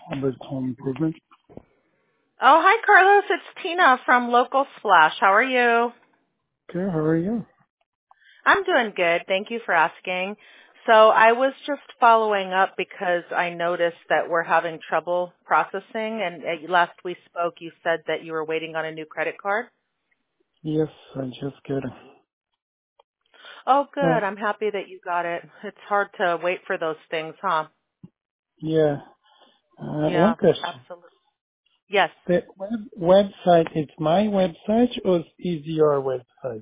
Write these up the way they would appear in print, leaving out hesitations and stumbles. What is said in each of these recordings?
Albert Home Improvement. Oh, hi, Carlos. It's Tina from Local Splash. How are you? Okay, how are you? I'm doing good. Thank you for asking. So I was just following up because I noticed that we're having trouble processing, and last we spoke, you said that you were waiting on a new credit card. Yes, I just got it. Oh, good. Uh, I'm happy that you got it. It's hard to wait for those things, huh? yeah, one Yeah, question. absolutely. Yes. The website, it's my website or is your website?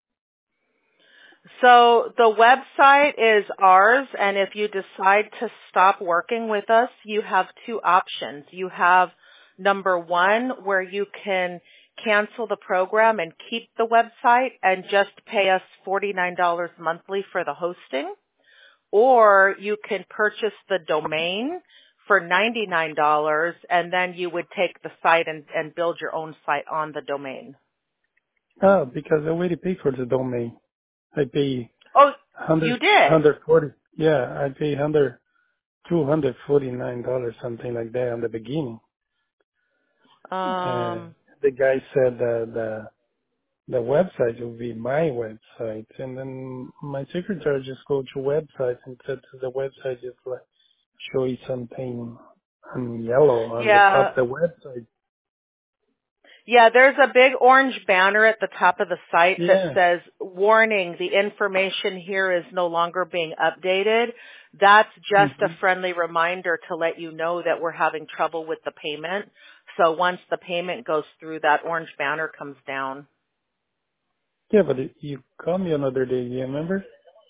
So the website is ours, and if you decide to stop working with us, you have two options. You have number one, where you can cancel the program and keep the website and just pay us $49 monthly for the hosting, or you can purchase the domain for $99, and then you would take the site and build your own site on the domain. Oh, because I already paid for the domain. I pay Oh, 100, you did? Yeah, I pay $249, something like that in the beginning. Um, The guy said that the website will be my website, and then my secretary just go to website and said to the website just like show you something in yellow on the top yeah. of the website. Yeah, there's a big orange banner at the top of the site that Yeah. says, warning, the information here is no longer being updated. That's just a hmm friendly reminder to let you know that we're having trouble with the payment. So once the payment goes through, that orange banner comes down. Yeah, but you called me another day, you remember?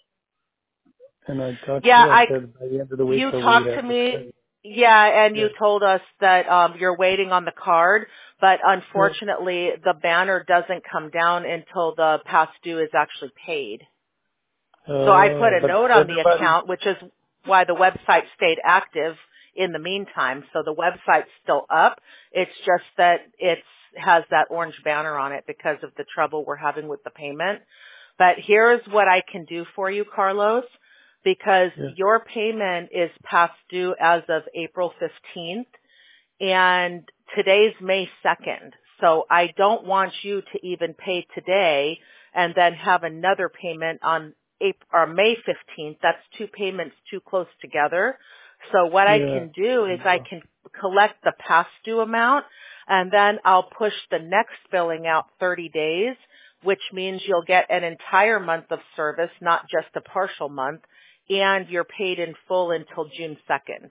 And I talked to Yeah, you. I said by the end of the week you I'll wait talked to after me, credit. yeah, and Yeah. you told us that you're waiting on the card, but Yeah. unfortunately the banner doesn't come down until the past due is actually paid. So I put a But note on the everybody. account, which is why the website stayed active in the meantime. So the website's still up. It's just that it has that orange banner on it because of the trouble we're having with the payment. But here's what I can do for you, Carlos, because Yeah. your payment is past due as of April 15th and today's May 2nd. So I don't want you to even pay today and then have another payment on April or May 15th. That's two payments too close together. So what I Yeah. can do I is I know. can collect the past due amount and then I'll push the next billing out 30 days, which means you'll get an entire month of service, not just a partial month, and you're paid in full until June 2nd.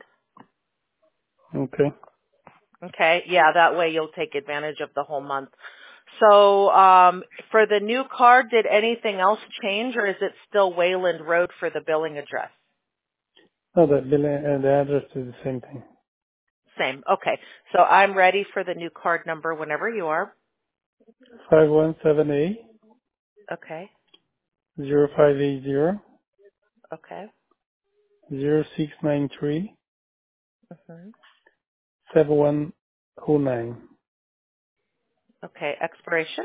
Okay. Okay. Yeah, that way you'll take advantage of the whole month. So, for the new card, did anything else change or is it still Wayland Road for the billing address? Oh, the bill and the address is the same thing. Same. Okay. So I'm ready for the new card number whenever you are. 5178 Okay. 0580 Okay. 0693 hmm 7109 Okay. Expiration?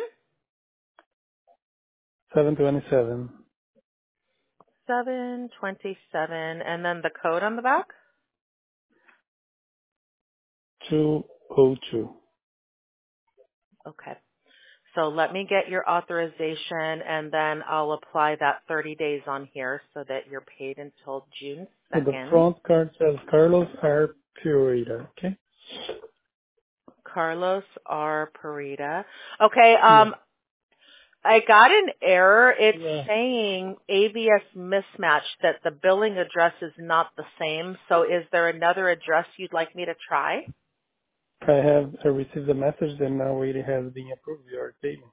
727 727. And then the code on the back? 202. Okay. So let me get your authorization and then I'll apply that 30 days on here so that you're paid until June So the 2nd. front card says Carlos R. Purita. Okay. Carlos R. Parita. Okay, Yeah. I got an error. It's Yeah. saying ABS mismatch that the billing address is not the same. So is there another address you'd like me to try? I received a message that now it has been approved your payment.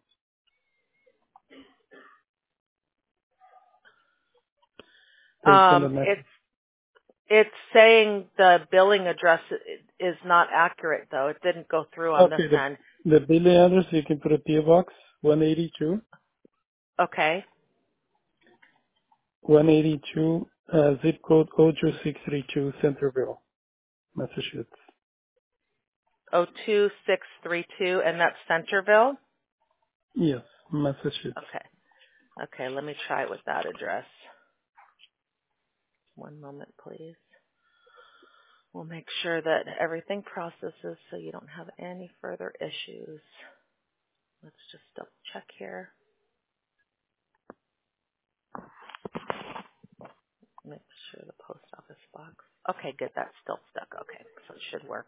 They send a It's message. it's saying the billing address is not accurate though. It didn't go through on this Okay, end. the billing address you can put a PO box 182 Okay. 182 zip code 02632 Centerville, Massachusetts. 02632 and that's Centerville? Yes, Massachusetts. Okay. Okay, let me try it with that address. One moment, please. We'll make sure that everything processes so you don't have any further issues. Let's just double check here. Make sure the post office box. Okay, good. That's still stuck. Okay, so it should work.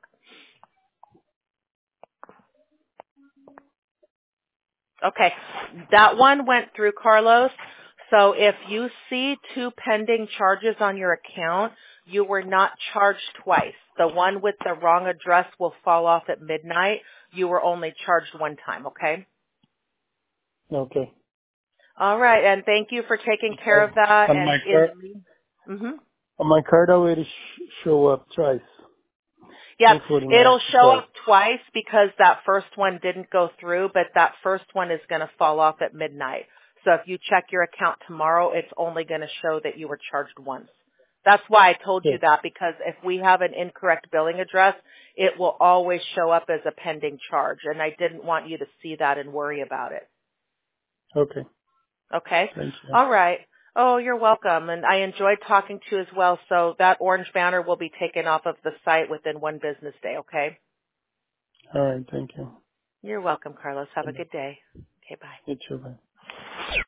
Okay, that one went through, Carlos. So if you see 2 pending charges on your account, you were not charged twice. The one with the wrong address will fall off at midnight. You were only charged one time, okay? Okay. All right, and thank you for taking care Because of that. on And my card, mm-hmm. on my card already show up twice, Yep, including my it'll show twice. up twice because that first one didn't go through, but that first one is going to fall off at midnight. So if you check your account tomorrow, it's only going to show that you were charged once. That's why I told you Okay. that, because if we have an incorrect billing address, it will always show up as a pending charge, and I didn't want you to see that and worry about it. Okay. Okay? Thank you. All right. Oh, you're welcome. And I enjoyed talking to you as well. So that orange banner will be taken off of the site within 1 business day, okay? All right. Thank you. You're welcome, Carlos. Have a Bye-bye. good day. Okay, bye. You too. Bye.